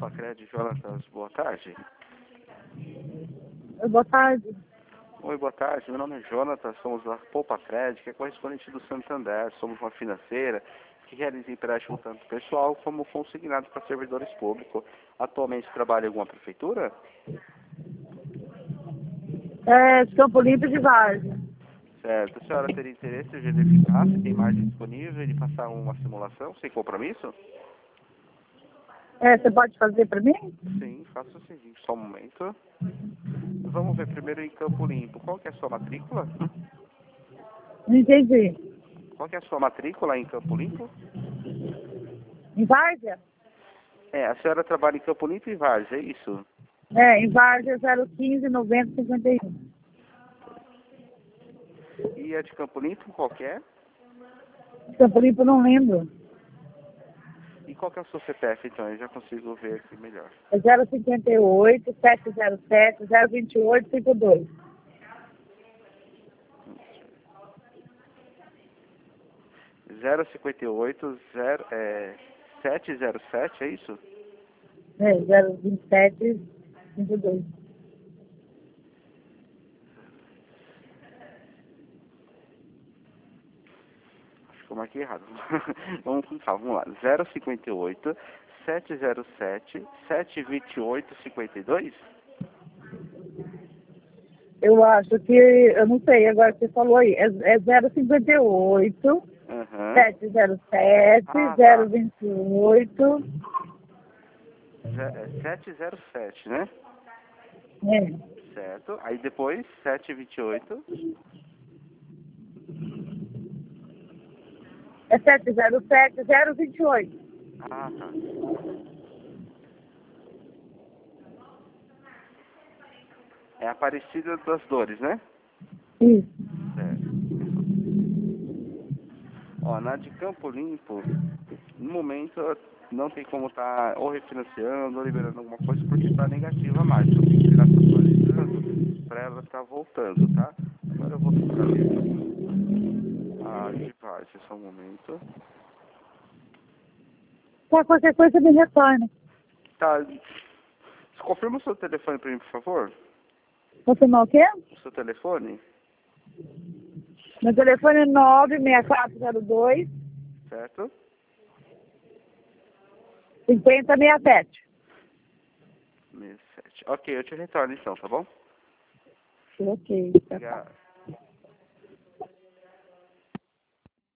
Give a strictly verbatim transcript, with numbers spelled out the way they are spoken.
Poupa-Cred, Jonatas, boa tarde. Boa tarde. Oi, boa tarde. Meu nome é Jonatas, somos da Poupa-Cred, que é correspondente do Santander. Somos uma financeira que realiza empréstimo tanto pessoal como consignado para servidores públicos. Atualmente trabalha em alguma prefeitura? É, de Campo Limpo de Várzea. Certo. A senhora teria interesse em verificar se tem margem disponível de passar uma simulação sem compromisso? É, você pode fazer para mim? Sim, faça o seguinte, só um momento. Vamos ver primeiro em Campo Limpo. Qual que é a sua matrícula? Não entendi. Qual que é a sua matrícula em Campo Limpo? Em Várzea? É, a senhora trabalha em Campo Limpo e Várzea, é isso? É, em Várzea zero quinze noventa cinquenta e um. E é de Campo Limpo qualquer? Campo Limpo não lembro. E qual que é o seu C P F, então? Eu já consigo ver aqui melhor. É zero cinquenta e oito, sete zero sete, zero vinte e oito, cinquenta e dois. zero cinquenta e oito, zero, é, sete zero sete, é isso? É, zero vinte e sete, cinquenta e dois. Acho que eu marquei errado. Vamos com calma, vamos lá. zero cinquenta e oito, sete zero sete, sete vinte e oito, cinquenta e dois? Eu acho que, eu não sei, agora você falou aí, é, é zero cinquenta e oito, Uhum. sete zero sete, Ah, zero tá. vinte e oito. Ze- é sete zero sete, né? É. Certo. Aí depois, sete vinte e oito. É sete zero sete, zero vinte e oito. Ah, tá. É Aparecida das Dores, né? Isso. Certo. Ó, na de Campo Limpo, no momento não tem como estar ou refinanciando ou liberando alguma coisa porque está negativa a mais. Eu tenho que virar atualizando para ela estar voltando, tá? Agora eu vou tentar ver a de Várzea, só um momento. Tá, qualquer coisa me retorna. Tá. Confirma o seu telefone para mim, por favor. Confirmar o quê? O seu telefone? Meu telefone é nove seis quatro zero dois, Certo? cinco zero seis sete. sessenta e sete. Ok, eu te retorno então, tá bom? Ok, tá, tá. Obrigado.